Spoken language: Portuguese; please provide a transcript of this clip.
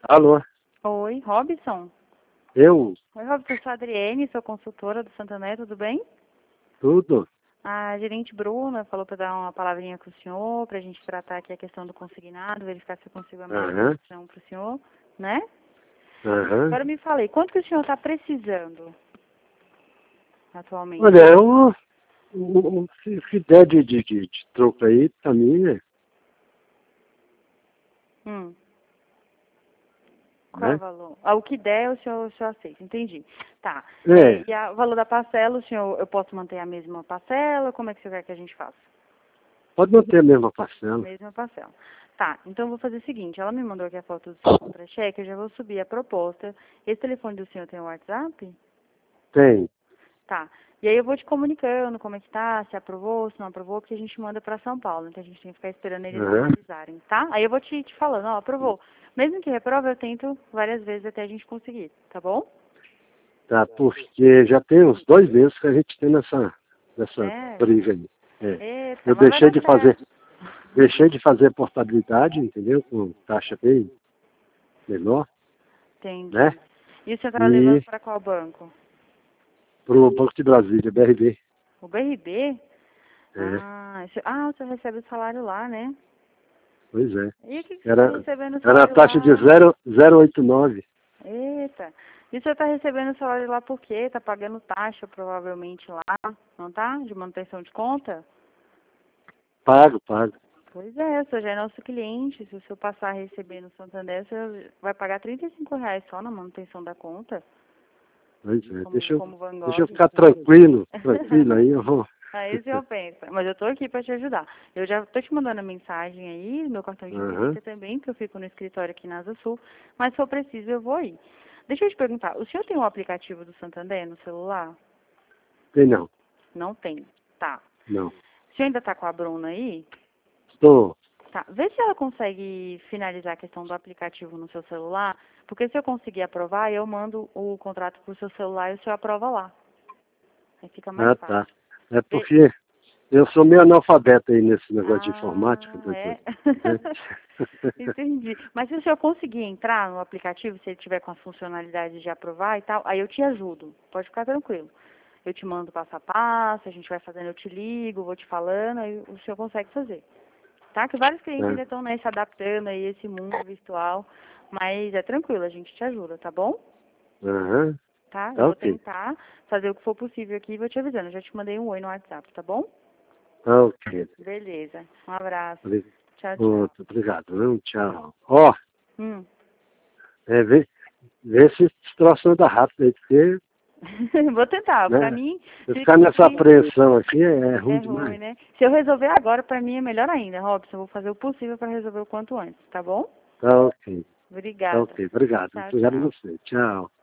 Alô, Oi, Robson? eu? Oi, Robson, eu sou a Adriene, sou consultora do Santander, tudo bem? Tudo? A gerente Bruna falou para dar uma palavrinha com o senhor, para a gente tratar aqui a questão do consignado, verificar se eu consigo a melhor Aham, opção para o senhor, né? aham. Agora me falei, quanto que o senhor está precisando atualmente? Olha, se der de troco aí, pra mim, Hum, qual é o né? valor? Ah, o que der, o senhor aceita, entendi. Tá. É, E o valor da parcela, eu posso manter a mesma parcela? Como é que o senhor quer que a gente faça? pode manter a mesma parcela. Mesma parcela. Tá, então eu vou fazer o seguinte, ela me mandou aqui a foto do seu contra-cheque, eu já vou subir a proposta. Esse telefone do senhor tem o WhatsApp? Tem. Tá. E aí eu vou te comunicando como é que tá, se aprovou, se não aprovou, porque a gente manda pra São Paulo, então a gente tem que ficar esperando eles Aham. analisarem, tá? Aí eu vou te falando, ó, aprovou. Mesmo que reprove, eu tento várias vezes até a gente conseguir, tá bom? Tá, porque já tem uns 2 meses que a gente tem nessa Sério? briga aí. É. Eita, Eu mas vai dar certo. deixei de fazer portabilidade, entendeu? Com taxa bem menor, né? Entendi. E o senhor tá levando E pra qual banco? pro Banco de Brasília, BRB. O BRB? É, O senhor recebe o salário lá, né? pois é. E o que você está Era, recebendo o era a salário taxa de lá? 0,89. Eita. E você está recebendo o salário lá por quê? Está pagando taxa provavelmente lá, não tá? De manutenção de conta? Pago, pago. Pois é, o senhor já é nosso cliente. Se o senhor passar a receber no Santander, você vai pagar R$ 35 só na manutenção da conta, Pois é. como Van Deixa eu Gogh. ficar tranquilo aí, eu vou. Aí o senhor pensa, mas eu tô aqui para te ajudar. Eu já tô te mandando a mensagem aí, meu cartão de Aham. visita também, que eu fico no escritório aqui na Asa Sul, mas se for preciso eu vou aí. Deixa eu te perguntar, o senhor tem um aplicativo do Santander no celular? Tem não, Não tem. Tá. não. O senhor ainda tá com a Bruna aí? Estou. Tá. Vê se ela consegue finalizar a questão do aplicativo no seu celular, porque se eu conseguir aprovar, eu mando o contrato pro seu celular e o senhor aprova lá. Aí fica mais Ah, fácil. tá. É Vê- porque eu sou meio analfabeto aí nesse negócio de informática, Ah, doutor. é? Né? Entendi. Mas se o senhor conseguir entrar no aplicativo, se ele tiver com as funcionalidades de aprovar e tal, aí eu te ajudo. Pode ficar tranquilo. Eu te mando passo a passo, a gente vai fazendo, eu te ligo, vou te falando, aí o senhor consegue fazer. Tá? Que vários clientes Ah, ainda estão, né, se adaptando aí a esse mundo virtual, mas é tranquilo, a gente te ajuda, tá bom? aham. Tá? Eu Tá vou ok. tentar fazer o que for possível aqui e vou te avisando. Eu já te mandei um oi no WhatsApp, tá bom? Tá ok. Beleza. Um abraço. Obri- Tchau, tchau. Outro, obrigado. Viu? Tchau. Ó, Hum. vê se esse troço anda rápido aí, porque, Vou tentar. Pra né? mim, Se se ficar nessa conseguir, apreensão aqui é é ruim ruim, demais. né? Se eu resolver agora, pra mim é melhor ainda, Robson. Eu vou fazer o possível pra resolver o quanto antes, tá bom? Tá ok. Tá Obrigada. ok. Obrigado. Tchau, Obrigado a tchau. você. Tchau.